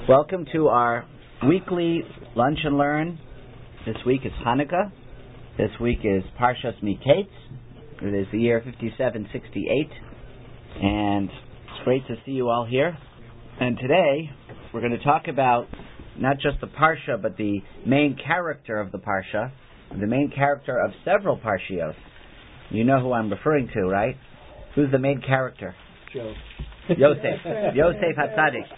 Welcome to our weekly Lunch and Learn. This week is Hanukkah. This week is Parshas Miketz. It is the year 5768. And it's great to see you all here. And today we're going to talk about not just the Parsha, but the main character of the Parsha, the main character of several Parshios. You know who I'm referring to, right? Who's the main character? Yosef HaTzadik.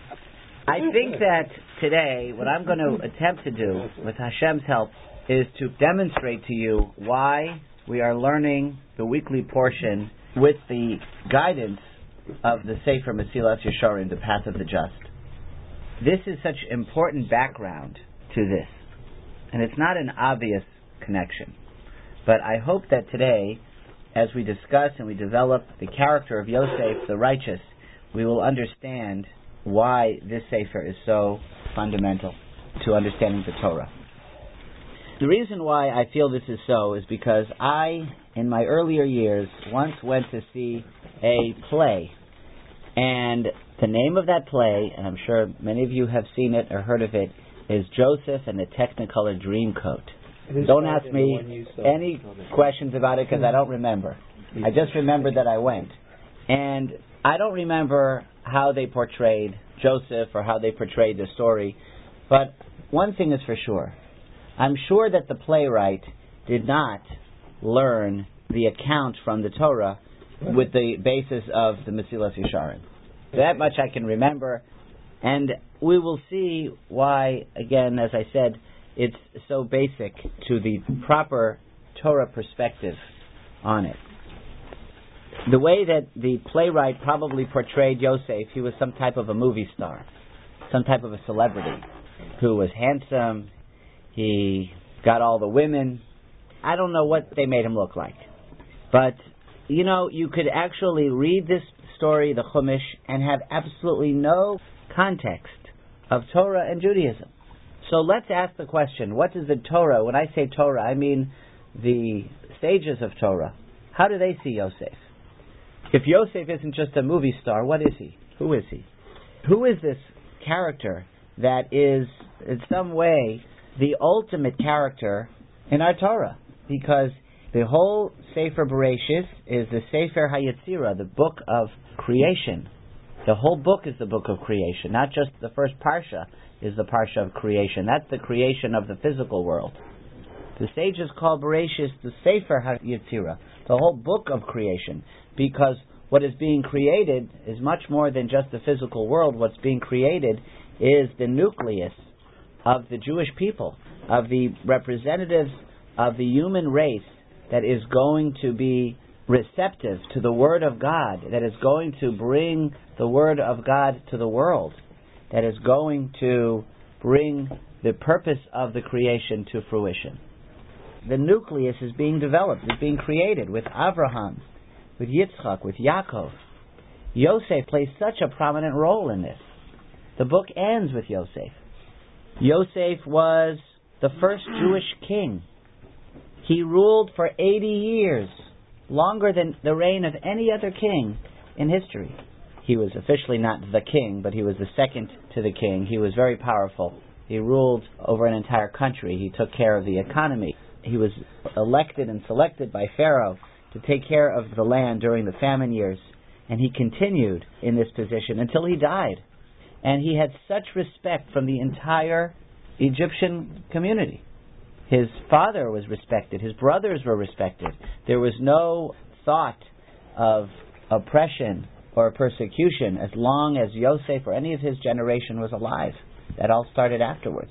I think that today, what I'm going to attempt to do, with Hashem's help, is to demonstrate to you why we are learning the weekly portion with the guidance of the Sefer Mesilas Yesharim, the Path of the Just. This is such important background to this, and it's not an obvious connection. But I hope that today, as we discuss and we develop the character of Yosef, the righteous, we will understand why this Sefer is so fundamental to understanding the Torah. The reason why I feel this is so is because I, in my earlier years, once went to see a play. And the name of that play, and I'm sure many of you have seen it or heard of it, is Joseph and the Technicolor Dreamcoat. Don't ask me any questions about it because I don't remember. I just remember that I went. And I don't remember how they portrayed Joseph or how they portrayed the story, but one thing is for sure. I'm sure that the playwright did not learn the account from the Torah with the basis of the Mesilas Yesharim. That much I can remember, and we will see why, again, as I said, it's so basic to the proper Torah perspective on it. The way that the playwright probably portrayed Yosef, he was some type of a movie star, some type of a celebrity who was handsome, he got all the women. I don't know what they made him look like. But, you could actually read this story, the Chumash, and have absolutely no context of Torah and Judaism. So let's ask the question, what is the Torah? When I say Torah, I mean the sages of Torah. How do they see Yosef? If Yosef isn't just a movie star, what is he? Who is he? Who is this character that is, in some way, the ultimate character in our Torah? Because the whole Sefer Bereshis is the Sefer HaYetzirah, the book of creation. The whole book is the book of creation, not just the first Parsha is the Parsha of creation. That's the creation of the physical world. The sages call Bereshis the Sefer HaYetzirah, the whole book of creation, because what is being created is much more than just the physical world. What's being created is the nucleus of the Jewish people, of the representatives of the human race that is going to be receptive to the Word of God, that is going to bring the Word of God to the world, that is going to bring the purpose of the creation to fruition. The nucleus is being developed, is being created with Abraham, with Yitzchak, with Yaakov. Yosef plays such a prominent role in this. The book ends with Yosef. Yosef was the first Jewish king. He ruled for 80 years, longer than the reign of any other king in history. He was officially not the king, but he was the second to the king. He was very powerful. He ruled over an entire country. He took care of the economy. He was elected and selected by Pharaoh to take care of the land during the famine years. And he continued in this position until he died. And he had such respect from the entire Egyptian community. His father was respected. His brothers were respected. There was no thought of oppression or persecution as long as Yosef or any of his generation was alive. That all started afterwards.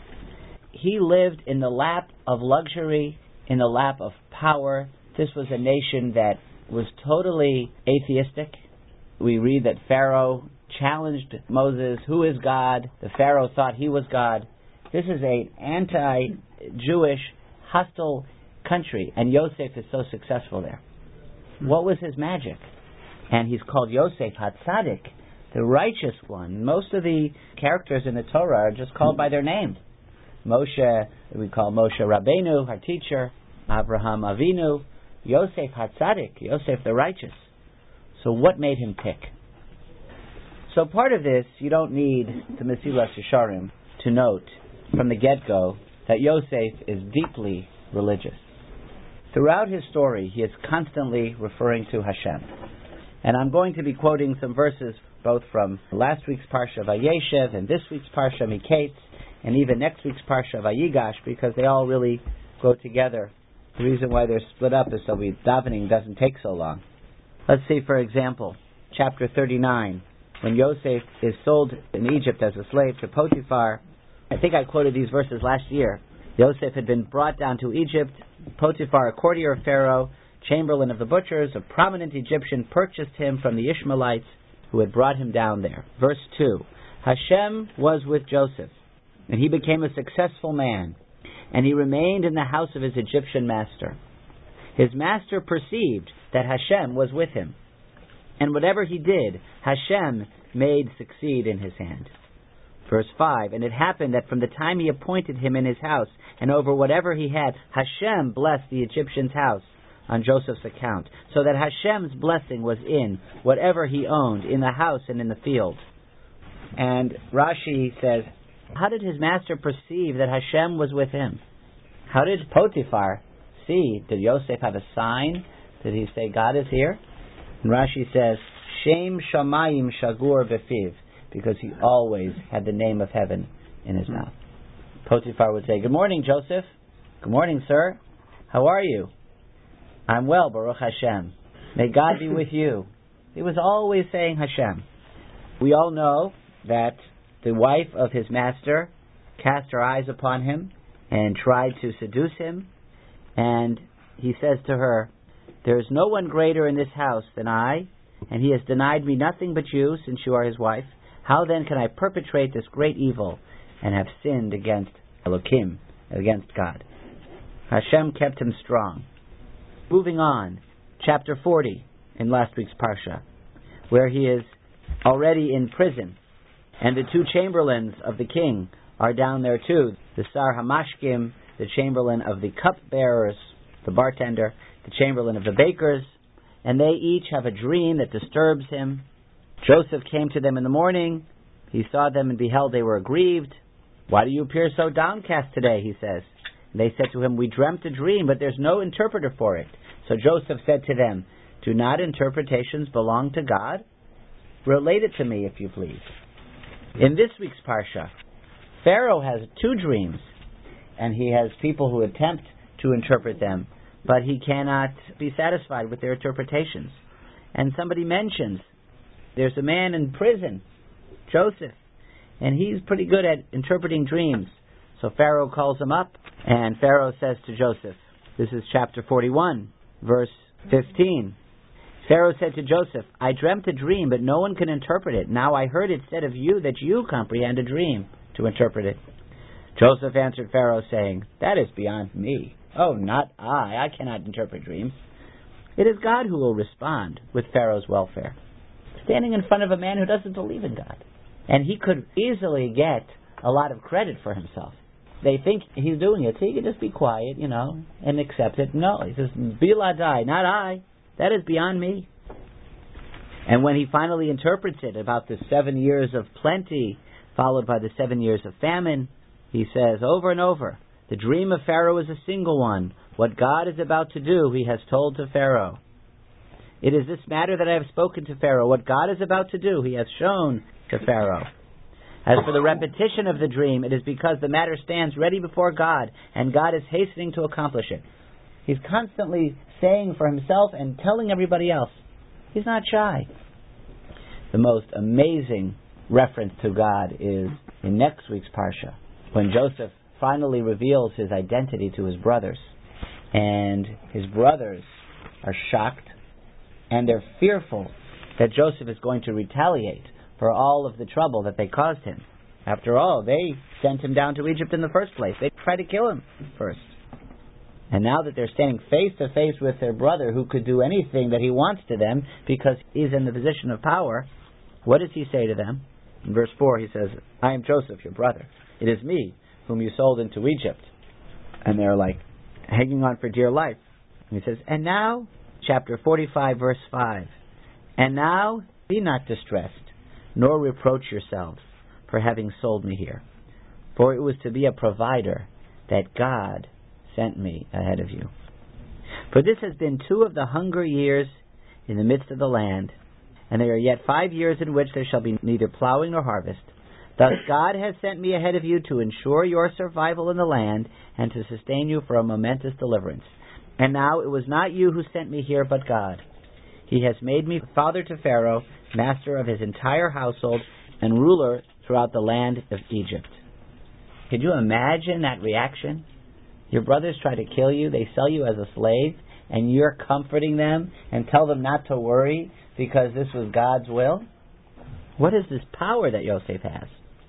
He lived in the lap of luxury, in the lap of power. This was a nation that was totally atheistic. We read that Pharaoh challenged Moses, who is God? The Pharaoh thought he was God. This is an anti-Jewish, hostile country, and Yosef is so successful there. What was his magic? And he's called Yosef HaTzadik, the righteous one. Most of the characters in the Torah are just called by their name. Moshe, we call Moshe Rabbeinu, our teacher, Abraham Avinu, Yosef HaTzadik, Yosef the righteous. So what made him tick? So part of this, you don't need the Mesilas Yesharim to note from the get-go that Yosef is deeply religious. Throughout his story, he is constantly referring to Hashem. And I'm going to be quoting some verses both from last week's Parsha Vayeshev and this week's Parsha Miketz, and even next week's Parsha Vayigash, because they all really go together. The reason why they're split up is so davening doesn't take so long. Let's see, for example, chapter 39, when Yosef is sold in Egypt as a slave to Potiphar. I think I quoted these verses last year. Yosef had been brought down to Egypt. Potiphar, a courtier of Pharaoh, chamberlain of the butchers, a prominent Egyptian, purchased him from the Ishmaelites who had brought him down there. Verse 2, Hashem was with Joseph, and he became a successful man, and he remained in the house of his Egyptian master. His master perceived that Hashem was with him, and whatever he did, Hashem made succeed in his hand. Verse 5, and it happened that from the time he appointed him in his house, and over whatever he had, Hashem blessed the Egyptian's house on Joseph's account, so that Hashem's blessing was in whatever he owned, in the house and in the field. And Rashi says, how did his master perceive that Hashem was with him? How did Potiphar see? Did Yosef have a sign? Did he say, God is here? And Rashi says, Shem Shamayim Shagur Befiv, because he always had the name of heaven in his mouth. Potiphar would say, good morning, Joseph. Good morning, sir. How are you? I'm well, Baruch Hashem. May God be with you. He was always saying Hashem. We all know that the wife of his master cast her eyes upon him and tried to seduce him. And he says to her, there is no one greater in this house than I, and he has denied me nothing but you, since you are his wife. How then can I perpetrate this great evil and have sinned against Elohim, against God? Hashem kept him strong. Moving on, chapter 40 in last week's Parsha, where he is already in prison, and the two chamberlains of the king are down there too. The Sar Hamashkim, the chamberlain of the cupbearers, the bartender, the chamberlain of the bakers, and they each have a dream that disturbs him. Joseph came to them in the morning. He saw them and beheld they were aggrieved. Why do you appear so downcast today, he says. And they said to him, we dreamt a dream, but there's no interpreter for it. So Joseph said to them, do not interpretations belong to God? Relate it to me, if you please. In this week's Parsha, Pharaoh has two dreams, and he has people who attempt to interpret them, but he cannot be satisfied with their interpretations. And somebody mentions, there's a man in prison, Joseph, and he's pretty good at interpreting dreams. So Pharaoh calls him up, and Pharaoh says to Joseph, this is chapter 41, verse 15. Pharaoh said to Joseph, I dreamt a dream, but no one can interpret it. Now I heard it said of you that you comprehend a dream to interpret it. Joseph answered Pharaoh, saying, that is beyond me. Oh, not I. I cannot interpret dreams. It is God who will respond with Pharaoh's welfare. Standing in front of a man who doesn't believe in God. And he could easily get a lot of credit for himself. They think he's doing it, so he can just be quiet, and accept it. No, he says, Biladai, not I. That is beyond me. And when he finally interprets it about the 7 years of plenty, followed by the 7 years of famine, he says over and over, the dream of Pharaoh is a single one. What God is about to do, he has told to Pharaoh. It is this matter that I have spoken to Pharaoh. What God is about to do, he has shown to Pharaoh. As for the repetition of the dream, it is because the matter stands ready before God, and God is hastening to accomplish it. He's constantly saying for himself and telling everybody else. He's not shy. The most amazing reference to God is in next week's Parsha, when Joseph finally reveals his identity to his brothers. And his brothers are shocked, and they're fearful that Joseph is going to retaliate for all of the trouble that they caused him. After all, they sent him down to Egypt in the first place. They tried to kill him first. And now that they're standing face to face with their brother who could do anything that he wants to them because he's in the position of power, what does he say to them? In verse 4 he says, I am Joseph, your brother. It is me whom you sold into Egypt. And they're like hanging on for dear life. And he says, and now, chapter 45, verse 5, and now be not distressed, nor reproach yourselves for having sold me here. For it was to be a provider that God sent me ahead of you. For this has been 2 of the hunger years in the midst of the land, and there are yet 5 years in which there shall be neither plowing nor harvest. Thus God has sent me ahead of you to ensure your survival in the land and to sustain you for a momentous deliverance. And now it was not you who sent me here, but God. He has made me father to Pharaoh, master of his entire household, and ruler throughout the land of Egypt. Could you imagine that reaction? Your brothers try to kill you, they sell you as a slave, and you're comforting them and tell them not to worry because this was God's will? What is this power that Yosef has?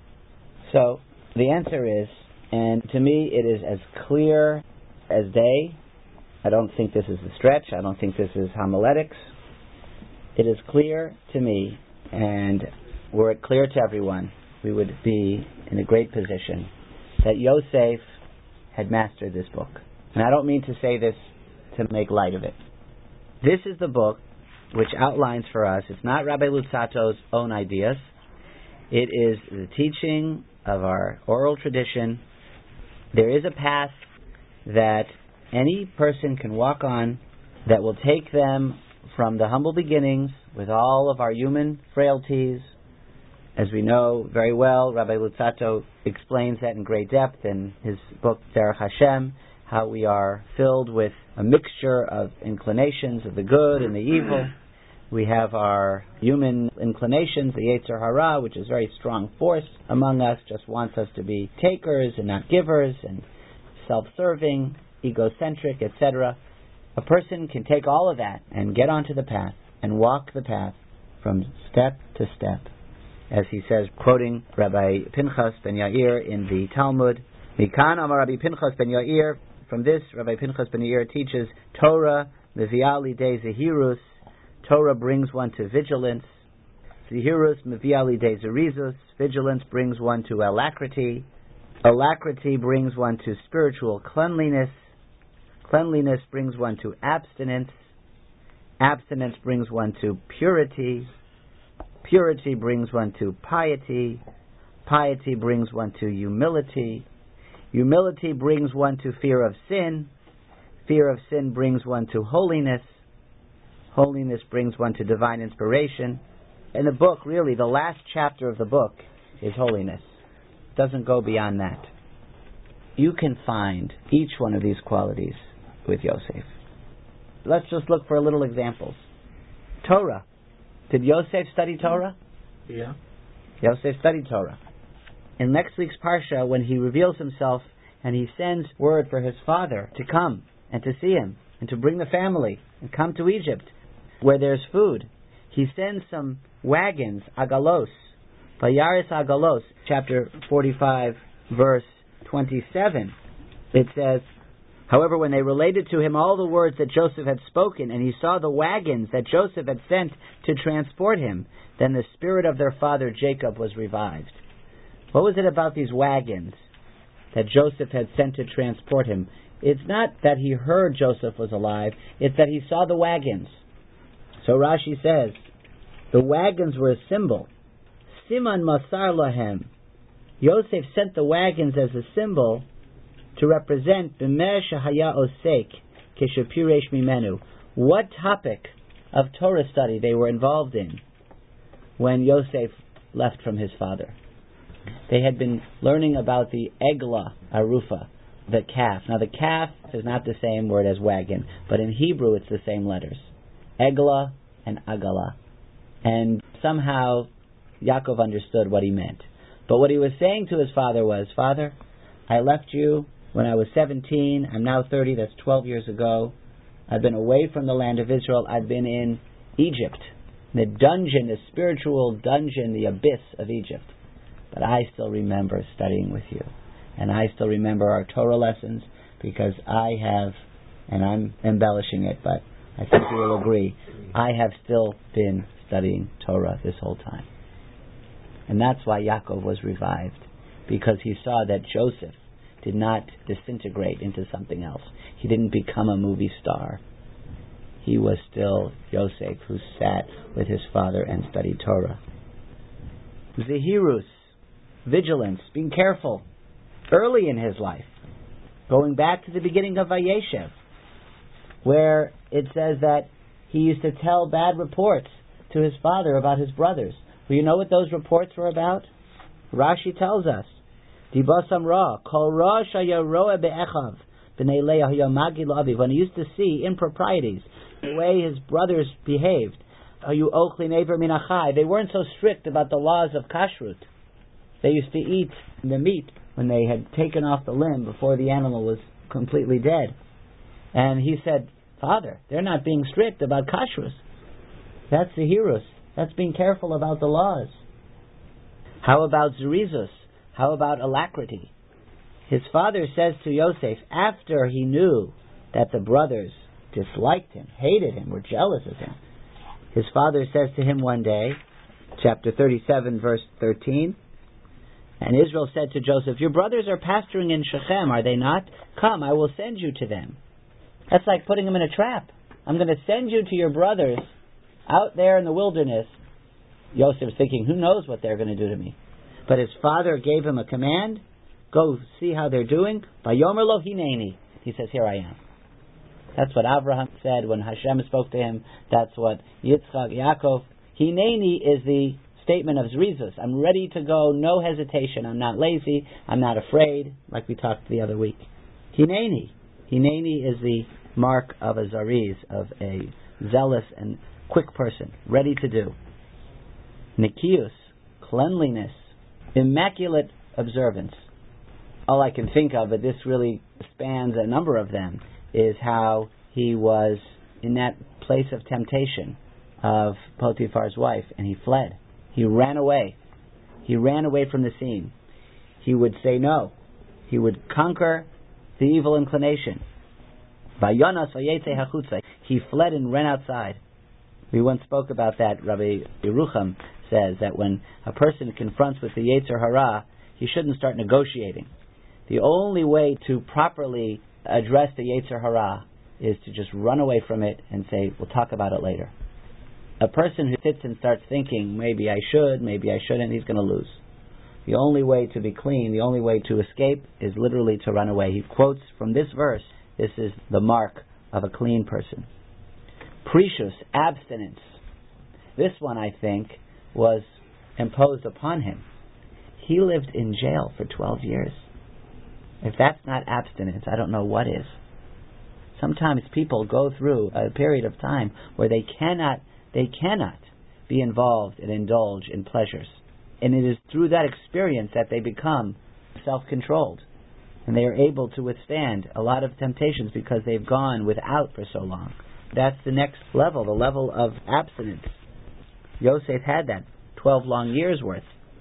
So, the answer is, and to me it is as clear as day. I don't think this is a stretch. I don't think this is homiletics. It is clear to me, and were it clear to everyone, we would be in a great position that Yosef had mastered this book. And I don't mean to say this to make light of it. This is the book which outlines for us, it's not Rabbi Luzzato's own ideas, it is the teaching of our oral tradition. There is a path that any person can walk on that will take them from the humble beginnings with all of our human frailties. As we know very well, Rabbi Luzzato explains that in great depth in his book Derech Hashem, how we are filled with a mixture of inclinations of the good and the evil. We have our human inclinations, the Yetzer Hara, which is a very strong force among us, just wants us to be takers and not givers, and self-serving, egocentric, etc. A person can take all of that and get onto the path and walk the path from step to step. As he says, quoting Rabbi Pinchas ben Yair in the Talmud, Mikan Amar Rabbi Pinchas ben Yair, from this Rabbi Pinchas ben Yair teaches, Torah mevi'ah lidei zehirus, Torah brings one to vigilance, zehirus mevi'ah lidei zerizus, vigilance brings one to alacrity, alacrity brings one to spiritual cleanliness, cleanliness brings one to abstinence, abstinence brings one to purity, purity brings one to piety, piety brings one to humility, humility brings one to fear of sin brings one to holiness, holiness brings one to divine inspiration. In the book, really, the last chapter of the book is holiness. It doesn't go beyond that. You can find each one of these qualities with Yosef. Let's just look for a little examples. Torah. Did Yosef study Torah? Yeah. Yosef studied Torah. In next week's Parsha, when he reveals himself and he sends word for his father to come and to see him and to bring the family and come to Egypt where there's food, he sends some wagons, agalos, Vayaris agalos, chapter 45, verse 27. It says, however, when they related to him all the words that Joseph had spoken, and he saw the wagons that Joseph had sent to transport him, then the spirit of their father Jacob was revived. What was it about these wagons that Joseph had sent to transport him? It's not that he heard Joseph was alive, it's that he saw the wagons. So Rashi says, the wagons were a symbol. Siman Masar Lahem. Yosef sent the wagons as a symbol to represent B'mer Shahaya Osek Keshapiresh Mimenu, what topic of Torah study they were involved in when Yosef left from his father. They had been learning about the Eglah Arufa, the calf. Now the calf is not the same word as wagon, but in Hebrew it's the same letters. Eglah and Agala. And somehow Yaakov understood what he meant. But what he was saying to his father was, Father, I left you when I was 17, I'm now 30, that's 12 years ago. I've been away from the land of Israel. I've been in Egypt, the dungeon, the spiritual dungeon, the abyss of Egypt. But I still remember studying with you. And I still remember our Torah lessons because I have, and I'm embellishing it, but I think you will agree, I have still been studying Torah this whole time. And that's why Yaakov was revived, because he saw that Joseph did not disintegrate into something else. He didn't become a movie star. He was still Yosef, who sat with his father and studied Torah. Zehirus, vigilance, being careful, early in his life. Going back to the beginning of Vayeshev, where it says that he used to tell bad reports to his father about his brothers. Well, you know what those reports were about? Rashi tells us, Dibasam Ra, Kol Ra Shaya Roa Be'echav, B'nei Leah Hayamagi Lavi, when he used to see improprieties, the way his brothers behaved, Hayu Ochli Neighbor Minachai, they weren't so strict about the laws of kashrut. They used to eat the meat when they had taken off the limb before the animal was completely dead. And he said, Father, they're not being strict about kashrus. That's the Zehirus. That's being careful about the laws. How about Zerizus? How about alacrity? His father says to Yosef, after he knew that the brothers disliked him, hated him, were jealous of him, his father says to him one day, chapter 37, verse 13, and Israel said to Joseph, your brothers are pasturing in Shechem, are they not? Come, I will send you to them. That's like putting them in a trap. I'm going to send you to your brothers out there in the wilderness. Yosef's thinking, who knows what they're going to do to me? But his father gave him a command, go see how they're doing. Vayomer lo hineni. He says, here I am. That's what Abraham said when Hashem spoke to him. That's what Yitzchak, Yaakov. Hineni is the statement of Zerizus. I'm ready to go, no hesitation. I'm not lazy. I'm not afraid, like we talked the other week. Hineni. Hineni is the mark of a Zariz, of a zealous and quick person, ready to do. Nikius, cleanliness, immaculate observance. All I can think of, but this really spans a number of them, is how he was in that place of temptation of Potiphar's wife, and he fled. He ran away. He ran away from the scene. He would say no. He would conquer the evil inclination. Vayonas vayetze hachutza. He fled and ran outside. We once spoke about that. Rabbi Yerucham says that when a person confronts with the Yetzer Hara, he shouldn't start negotiating. The only way to properly address the Yetzer Hara is to just run away from it and say, we'll talk about it later. A person who sits and starts thinking, maybe I should, maybe I shouldn't, he's going to lose. The only way to be clean, the only way to escape, is literally to run away. He quotes from this verse, this is the mark of a clean person. Precious, abstinence. This one, I think, was imposed upon him. He lived in jail for 12 years. If that's not abstinence, I don't know what is. Sometimes people go through a period of time where they cannot be involved and indulge in pleasures. And it is through that experience that they become self-controlled. And they are able to withstand a lot of temptations because they've gone without for so long. That's the next level, the level of abstinence. Yosef had that, 12 long years worth.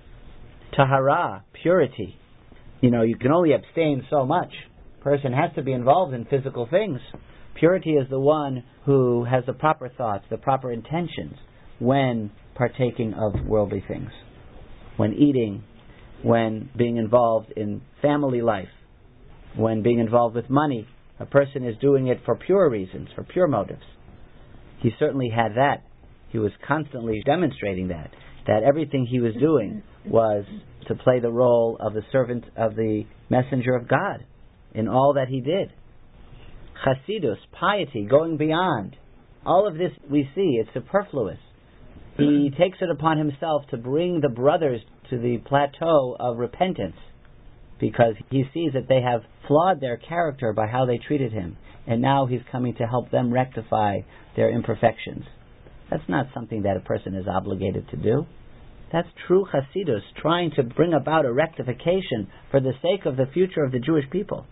Tahara, purity. You can only abstain so much. A person has to be involved in physical things. Purity is the one who has the proper thoughts, the proper intentions when partaking of worldly things, when eating, when being involved in family life, when being involved with money. A person is doing it for pure reasons, for pure motives. He certainly had that. He was constantly demonstrating that everything he was doing was to play the role of the servant of the messenger of God in all that he did. Chasidus, piety, going beyond. All of this we see, it's superfluous. He takes it upon himself to bring the brothers to the plateau of repentance because he sees that they have flawed their character by how they treated him, and now he's coming to help them rectify their imperfections. That's not something that a person is obligated to do. That's true Chasidus, trying to bring about a rectification for the sake of the future of the Jewish people.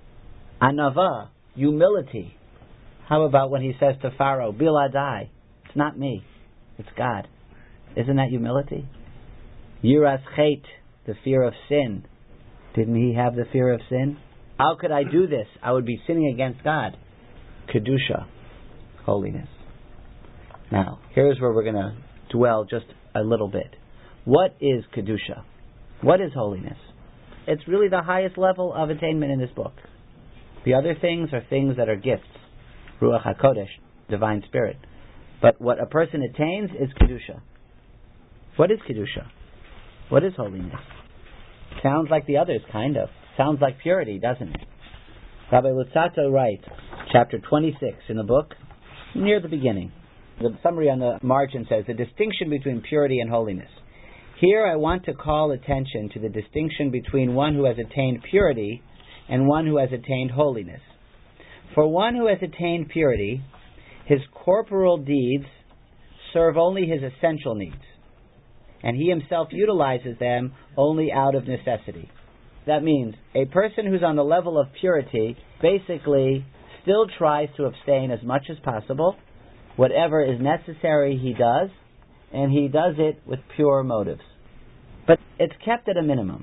Anava, humility. How about when he says to Pharaoh, Biladai, it's not me, it's God. Isn't that humility? Yiras Chet, the fear of sin. Didn't he have the fear of sin? How could I do this? I would be sinning against God. Kedusha, holiness. Now, here's where we're going to dwell just a little bit. What is Kedusha? What is holiness? It's really the highest level of attainment in this book. The other things are things that are gifts. Ruach HaKodesh, divine spirit. But what a person attains is Kedusha. What is Kedusha? What is holiness? Sounds like the others, kind of. Sounds like purity, doesn't it? Rabbi Luzzatto writes, chapter 26 in the book, near the beginning. The summary on the margin says, the distinction between purity and holiness. Here I want to call attention to the distinction between one who has attained purity and one who has attained holiness. For one who has attained purity, his corporal deeds serve only his essential needs, and he himself utilizes them only out of necessity. That means a person who's on the level of purity basically still tries to abstain as much as possible. Whatever is necessary he does, and he does it with pure motives. But it's kept at a minimum.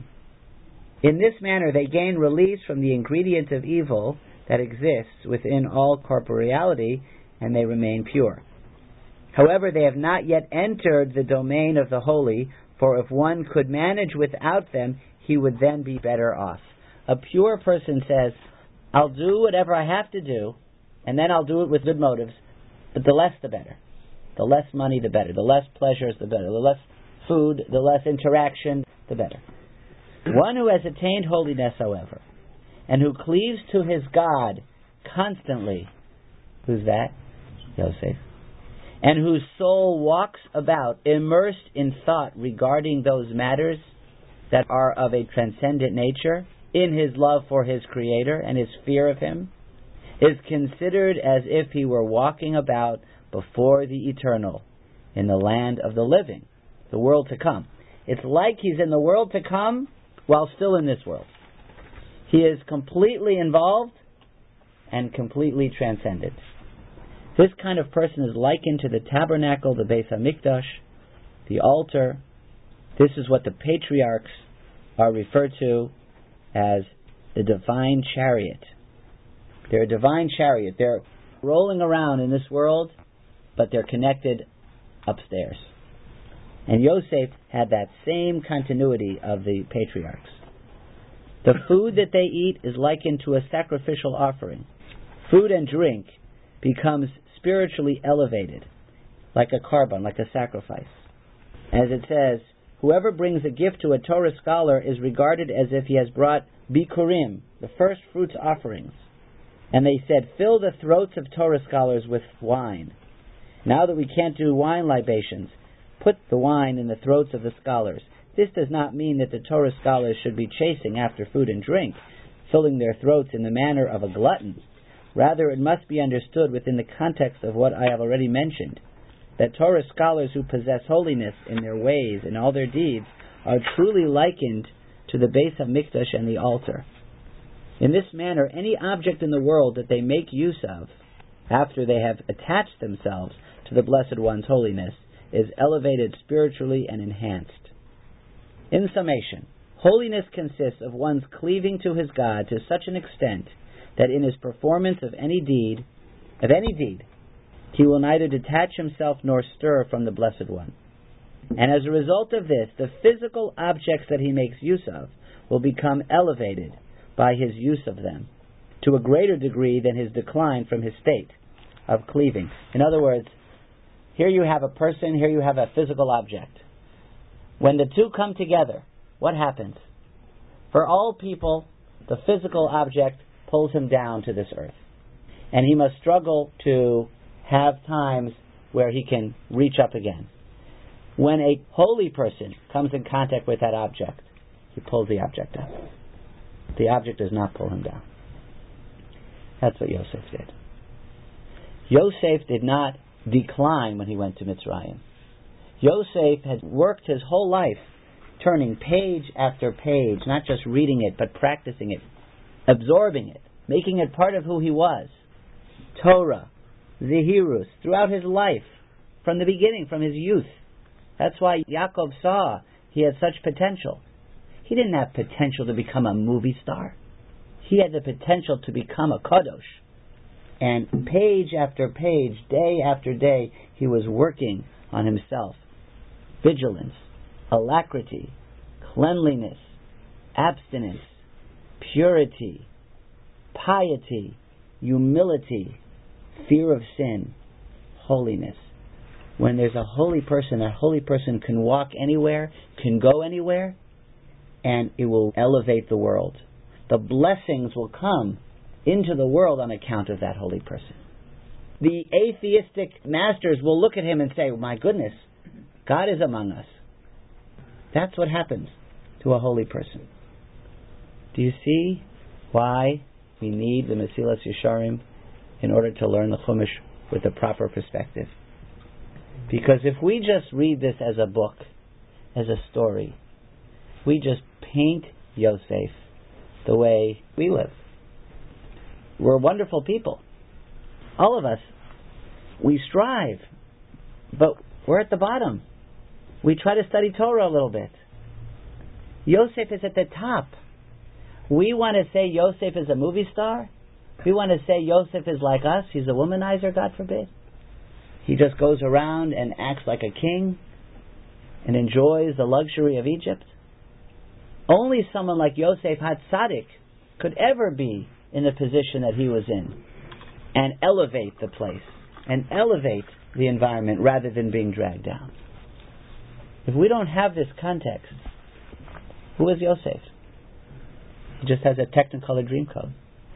In this manner they gain release from the ingredient of evil that exists within all corporeality, and they remain pure. However, they have not yet entered the domain of the holy, for if one could manage without them, he would then be better off. A pure person says, I'll do whatever I have to do, and then I'll do it with good motives, but the less the better. The less money, the better. The less pleasures, the better. The less food, the less interaction, the better. One who has attained holiness, however, and who cleaves to his God constantly, who's that? Yosef. And whose soul walks about immersed in thought regarding those matters that are of a transcendent nature, in his love for his Creator and his fear of Him, is considered as if he were walking about before the eternal, in the land of the living, the world to come. It's like he's in the world to come while still in this world. He is completely involved and completely transcendent. This kind of person is likened to the tabernacle, the Beis HaMikdash, the altar. This is what the patriarchs are referred to as the divine chariot. They're a divine chariot. They're rolling around in this world, but they're connected upstairs. And Yosef had that same continuity of the patriarchs. The food that they eat is likened to a sacrificial offering. Food and drink becomes spiritually elevated, like a korban, like a sacrifice. As it says, whoever brings a gift to a Torah scholar is regarded as if he has brought bikurim, the first fruits offerings. And they said, fill the throats of Torah scholars with wine. Now that we can't do wine libations, put the wine in the throats of the scholars. This does not mean that the Torah scholars should be chasing after food and drink, filling their throats in the manner of a glutton. Rather, it must be understood within the context of what I have already mentioned, that Torah scholars who possess holiness in their ways and all their deeds are truly likened to the Beis HaMikdash and the altar. In this manner, any object in the world that they make use of, after they have attached themselves to the Blessed One's holiness, is elevated spiritually and enhanced. In summation, holiness consists of one's cleaving to his God to such an extent that in his performance of any deed, he will neither detach himself nor stir from the Blessed One. And as a result of this, the physical objects that he makes use of will become elevated by his use of them to a greater degree than his decline from his state of cleaving. In other words, here you have a person, here you have a physical object. When the two come together, what happens? For all people, the physical object pulls him down to this earth. And he must struggle to have times where he can reach up again. When a holy person comes in contact with that object, he pulls the object up. The object does not pull him down. That's what Yosef did. Yosef did not decline when he went to Mitzrayim. Yosef had worked his whole life turning page after page, not just reading it, but practicing it, absorbing it, making it part of who he was. Torah, Zehirus, throughout his life, from the beginning, from his youth. That's why Yaakov saw he had such potential. He didn't have potential to become a movie star. He had the potential to become a kadosh. And page after page, day after day, he was working on himself. Vigilance, alacrity, cleanliness, abstinence, purity, piety, humility, fear of sin, holiness. When there's a holy person, that holy person can walk anywhere, can go anywhere, and it will elevate the world. The blessings will come into the world on account of that holy person. The atheistic masters will look at him and say, my goodness, God is among us. That's what happens to a holy person. Do you see why we need the Mesilas Yesharim in order to learn the Chumash with the proper perspective? Because if we just read this as a book, as a story, we just paint Yosef the way we live. We're wonderful people. All of us. We strive, but we're at the bottom. We try to study Torah a little bit. Yosef is at the top. We want to say Yosef is a movie star. We want to say Yosef is like us. He's a womanizer, God forbid. He just goes around and acts like a king and enjoys the luxury of Egypt. Only someone like Yosef HaTzadik could ever be in the position that he was in and elevate the place and elevate the environment rather than being dragged down. If we don't have this context, who is Yosef? He just has a Technicolor Dreamcoat.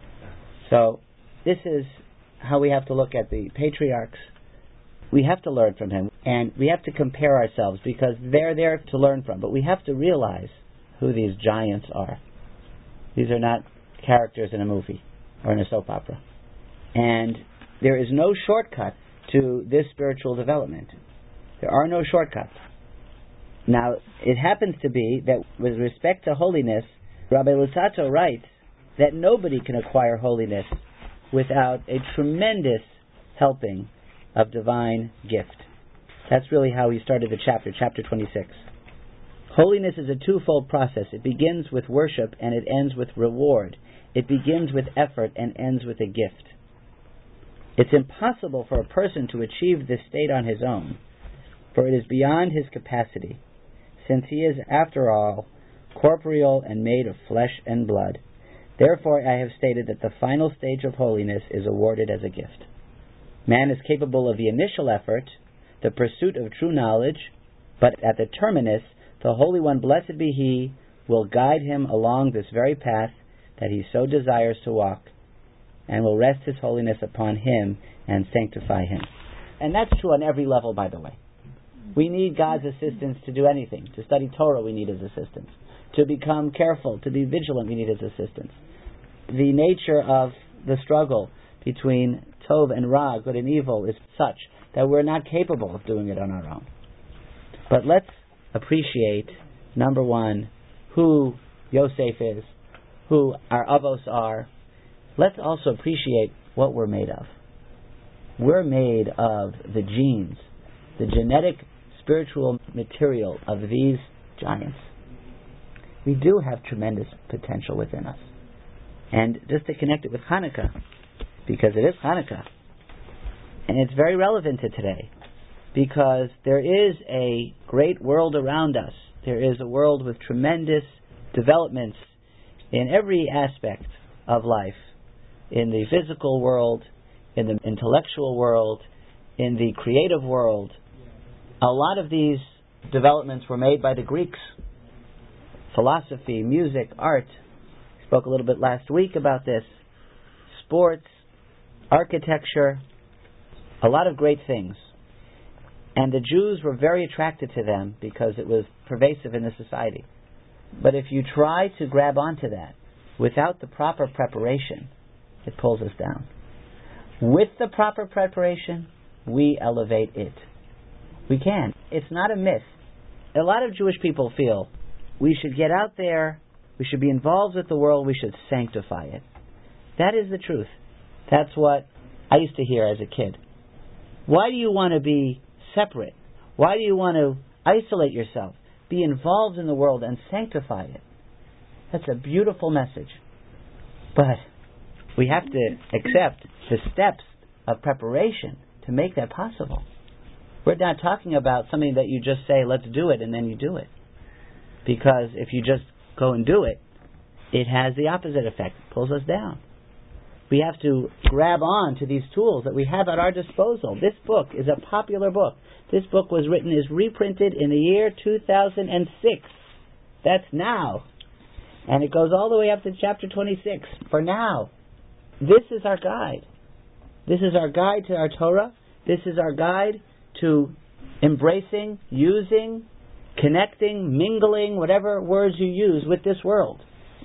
So this is how we have to look at the patriarchs. We have to learn from him, and we have to compare ourselves because they're there to learn from. But we have to realize who these giants are. These are not characters in a movie or in a soap opera. And there is no shortcut to this spiritual development. There are no shortcuts. Now, it happens to be that with respect to holiness, Rabbi Luzzatto writes that nobody can acquire holiness without a tremendous helping of divine gift. That's really how he started the chapter 26. Holiness is a twofold process. It begins with worship and it ends with reward. It begins with effort and ends with a gift. It's impossible for a person to achieve this state on his own, for it is beyond his capacity, since he is, after all, corporeal and made of flesh and blood. Therefore, I have stated that the final stage of holiness is awarded as a gift. Man is capable of the initial effort, the pursuit of true knowledge, but at the terminus, the Holy One, blessed be He, will guide him along this very path that he so desires to walk, and will rest His holiness upon him and sanctify him. And that's true on every level, by the way. We need God's assistance to do anything. To study Torah, we need His assistance. To become careful, to be vigilant, we need His assistance. The nature of the struggle between Tov and Ra, good and evil, is such that we're not capable of doing it on our own. But let's appreciate, number one, who Yosef is, who our Avos are. Let's also appreciate what we're made of. We're made of the genes, the genetic, spiritual material of these giants. We do have tremendous potential within us. And just to connect it with Hanukkah, because it is Hanukkah, and it's very relevant to today, because there is a great world around us. There is a world with tremendous developments in every aspect of life, in the physical world, in the intellectual world, in the creative world. A lot of these developments were made by the Greeks. Philosophy, music, art. We spoke a little bit last week about this. Sports, architecture, a lot of great things. And the Jews were very attracted to them because it was pervasive in the society. But if you try to grab onto that without the proper preparation, it pulls us down. With the proper preparation, we elevate it. We can. It's not a myth. A lot of Jewish people feel we should get out there, we should be involved with the world, we should sanctify it. That is the truth. That's what I used to hear as a kid. Why do you want to be separate? Why do you want to isolate yourself? Be involved in the world and sanctify it. That's a beautiful message. But we have to accept the steps of preparation to make that possible. We're not talking about something that you just say, let's do it, and then you do it. Because if you just go and do it, it has the opposite effect. It pulls us down. We have to grab on to these tools that we have at our disposal. This book is a popular book. This book was written, is reprinted in the year 2006. That's now. And it goes all the way up to chapter 26 for now. This is our guide. This is our guide to our Torah. This is our guide to embracing, using, connecting, mingling, whatever words you use with this world.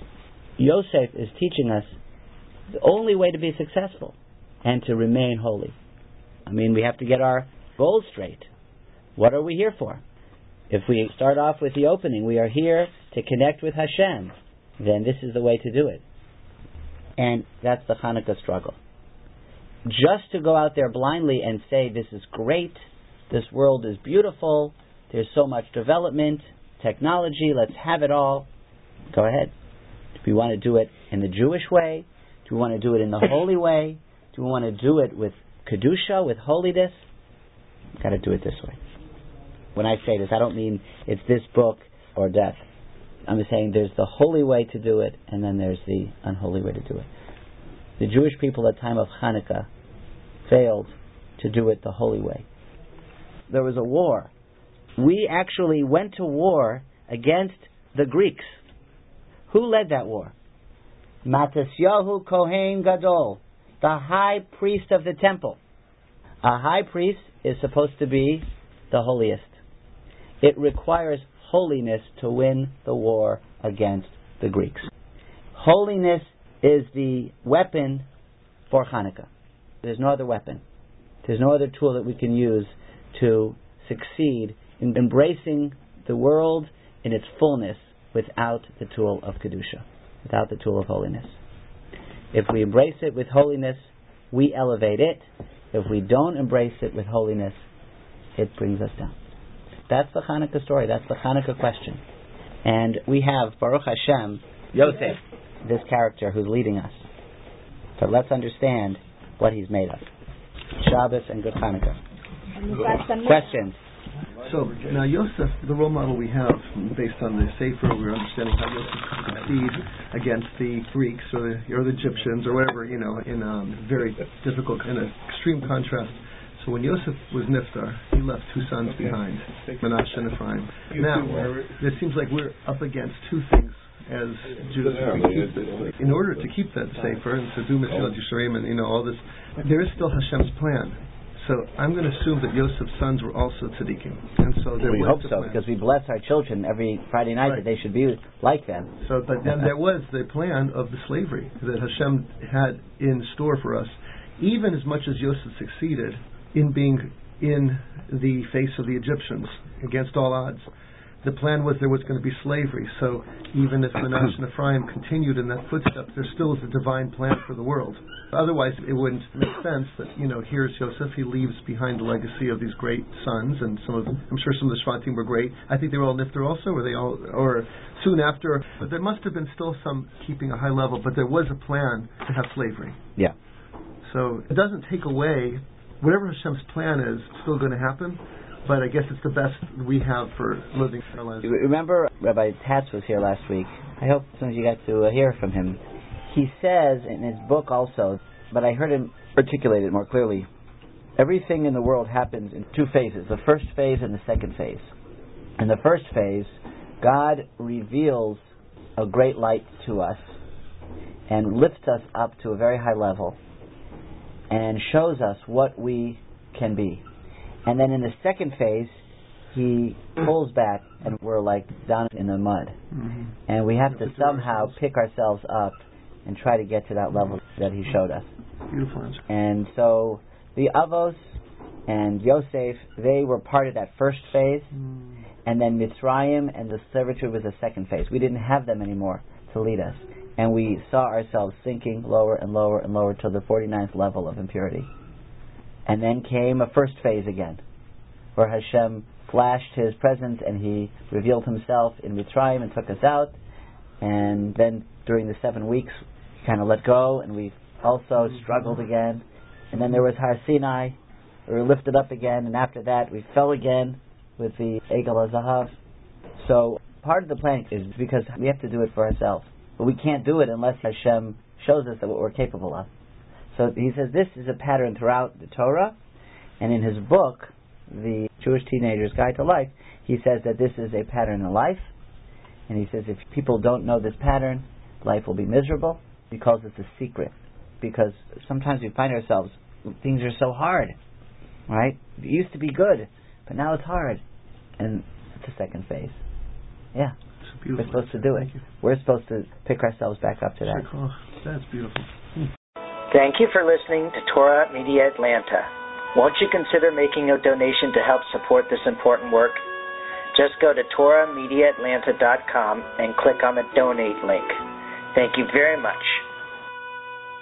Yosef is teaching us the only way to be successful and to remain holy. I mean, we have to get our goals straight. What are we here for? If we start off with the opening, we are here to connect with Hashem, then this is the way to do it. And that's the Hanukkah struggle. Just to go out there blindly and say, this is great, this world is beautiful, there's so much development, technology, let's have it all. Go ahead. Do we want to do it in the Jewish way? Do we want to do it in the holy way? Do we want to do it with Kedusha, with holiness? We've got to do it this way. When I say this, I don't mean it's this book or death. I'm saying there's the holy way to do it, and then there's the unholy way to do it. The Jewish people at the time of Hanukkah failed to do it the holy way. There was a war. We actually went to war against the Greeks. Who led that war? Matisyahu Kohen Gadol, the high priest of the temple. A high priest is supposed to be the holiest. It requires holiness to win the war against the Greeks. Holiness is the weapon for Hanukkah. There's no other weapon. There's no other tool that we can use to succeed in embracing the world in its fullness without the tool of Kedusha, without the tool of holiness. If we embrace it with holiness, we elevate it. If we don't embrace it with holiness, it brings us down. That's the Hanukkah story. That's the Hanukkah question. And we have, Baruch Hashem, Yosef, this character who's leading us. So let's understand what he's made of. Shabbos and good Hanukkah. Questions? So now Yosef, the role model we have based on the Sefer, we're understanding how Yosef could succeed against the Greeks or the Egyptians or whatever, in very difficult, in an extreme contrast. So when Yosef was Niftar, he left two sons behind, Menashe and Ephraim. Now, it seems like we're up against two things as Jews. In order to keep that Sefer and to do Mesilat Yesharim and all this, there is still Hashem's plan. So I'm going to assume that Yosef's sons were also tzaddikim, and so we hope so, because we bless our children every Friday night that they should be like them. So, but then there was the plan of the slavery that Hashem had in store for us. Even as much as Yosef succeeded in being in the face of the Egyptians against all odds, the plan was there was going to be slavery. So even if Menashe and Ephraim continued in that footstep, there still is a divine plan for the world. Otherwise, it wouldn't make sense that, here's Yosef, he leaves behind the legacy of these great sons, and I'm sure some of the Shvatim were great. I think they were all Niftar also, or soon after. But there must have been still some keeping a high level, but there was a plan to have slavery. Yeah. So it doesn't take away, whatever Hashem's plan is still going to happen, but I guess it's the best we have for living our lives. Remember, Rabbi Tatz was here last week. I hope as soon as you got to hear from him. He says in his book also, but I heard him articulate it more clearly, everything in the world happens in two phases, the first phase and the second phase. In the first phase, God reveals a great light to us and lifts us up to a very high level and shows us what we can be. And then in the second phase, he pulls back and we're like down in the mud. Mm-hmm. And we have to somehow pick ourselves up and try to get to that level that he showed us. Beautiful answer. And so the Avos and Yosef, they were part of that first phase. And then Mitzrayim and the servitude was the second phase. We didn't have them anymore to lead us. And we saw ourselves sinking lower and lower and lower to the 49th level of impurity. And then came a first phase again, where Hashem flashed His presence and He revealed Himself in Mitzrayim and took us out. And then during the 7 weeks, He kind of let go, and we also struggled again. And then there was Har Sinai, we were lifted up again, and after that we fell again with the Egel HaZahav. So part of the plan is because we have to do it for ourselves. But we can't do it unless Hashem shows us that what we're capable of. So he says this is a pattern throughout the Torah, and in his book, the Jewish Teenager's Guide to Life, he says that this is a pattern in life, and he says if people don't know this pattern, life will be miserable. He calls it the secret, because sometimes we find ourselves, things are so hard, right? It used to be good, but now it's hard, and it's a second phase. Yeah, we're supposed to do it. We're supposed to pick ourselves back up to that. That's beautiful. Thank you for listening to Torah Media Atlanta. Won't you consider making a donation to help support this important work? Just go to TorahMediaAtlanta.com and click on the donate link. Thank you very much.